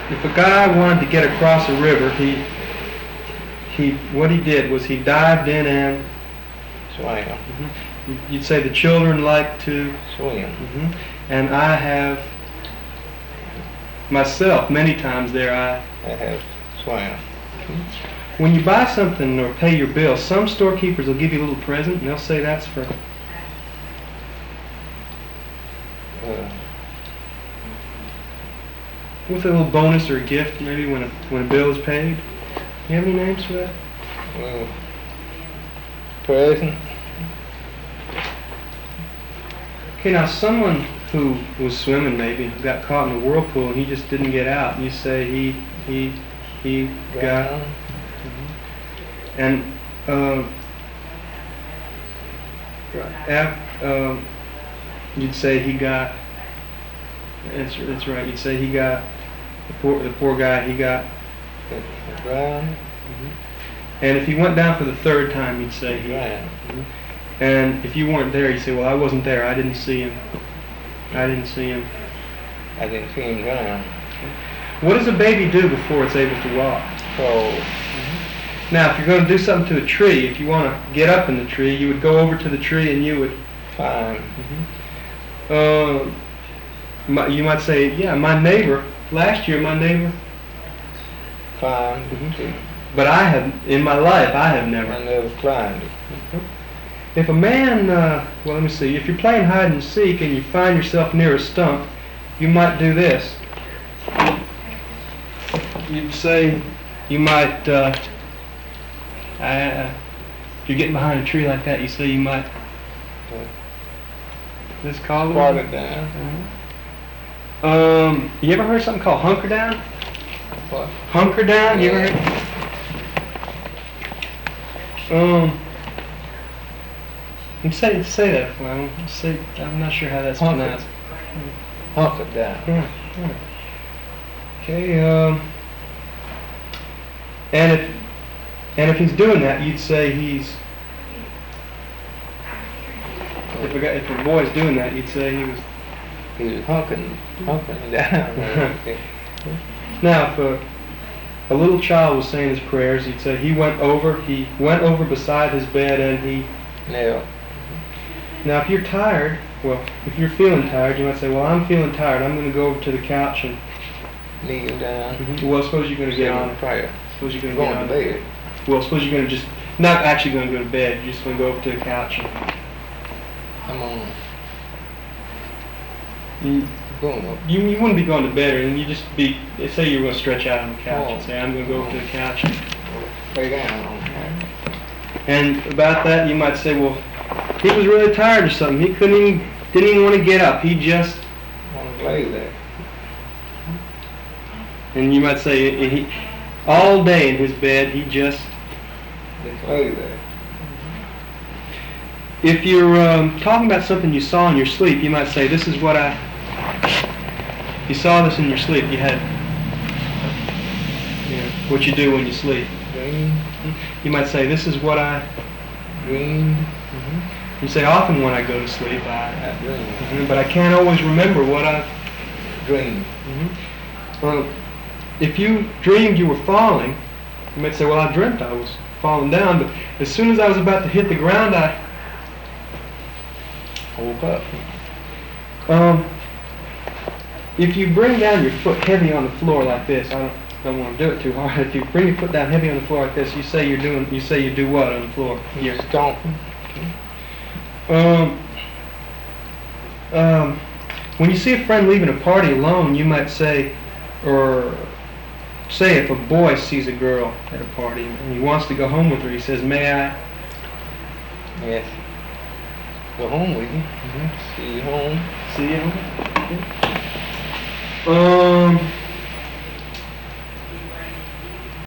if a guy wanted to get across a river, what he did was he dived in and swam. You'd say the children like to Swim. And I have myself many times there. I have swam. When you buy something or pay your bill, some storekeepers will give you a little present, and they'll say that's for. With a little bonus or a gift, maybe when a bill is paid. Do you have any names for that? Present. Okay, now someone who was swimming maybe got caught in a whirlpool and he just didn't get out. And you say he got. And you'd say he got. That's right. You'd say he got the poor guy. He got drowned. And if he went down for the third time, you'd say he. And if you weren't there, you'd say, "Well, I wasn't there. I didn't see him. I didn't see him. I didn't see him drown." What does a baby do before it's able to walk? Oh. Now, if you're going to do something to a tree, if you want to get up in the tree, you would go over to the tree and you would climb. You might say, "Yeah, my neighbor. Last year, my neighbor climbed." But I have, in my life, I have never. I never climbed it. If a man, well, let me see. If you're playing hide and seek and you find yourself near a stump, you might do this. You'd say, you might. If you're getting behind a tree like that, you say you might. This collar. Squat it down. You ever heard something called hunker down? What? Hunker down? You ever heard? You say that. Well, I'm not sure how that's pronounced. Hunker down. Okay. And if he's doing that, you'd say he's. If a boy's doing that, you'd say he was. He was hunking down. Now, if a little child was saying his prayers, you'd say he went over beside his bed and he knelt. Now, if you're tired, well, if you're feeling tired, you might say, "Well, I'm feeling tired. I'm going to go over to the couch and kneel down." Well, suppose you're going to get on prayer. Suppose you're going to bed. Well, suppose you're going to just not actually going to go to bed. You're just going to go over to the couch and. I'm on. You wouldn't be going to bed, and you just be. Say you were going to stretch out on the couch and say, "I'm going to go over to the couch." Lay down. And about that, you might say, "Well, he was really tired or something. He didn't even want to get up. He just wanted to lay there." And you might say, all day in his bed, he just lay there. If you're talking about something you saw in your sleep, you might say, "This is what I." You saw this in your sleep. You had, what you do when you sleep. Dream. You might say, "This is what I." Dream. You say, "Often when I go to sleep, I dream." But I can't always remember what I dreamed. If you dreamed you were falling, you might say, "Well, I dreamt I was falling down, but as soon as I was about to hit the ground, I woke up." If you bring down your foot heavy on the floor like this, I don't want to do it too hard. If you bring your foot down heavy on the floor like this, you say you do what on the floor? You're stomping. When you see a friend leaving a party alone, you might say, or say if a boy sees a girl at a party and he wants to go home with her, he says, "May I?" Yes. Go home with you. See you home. See you home.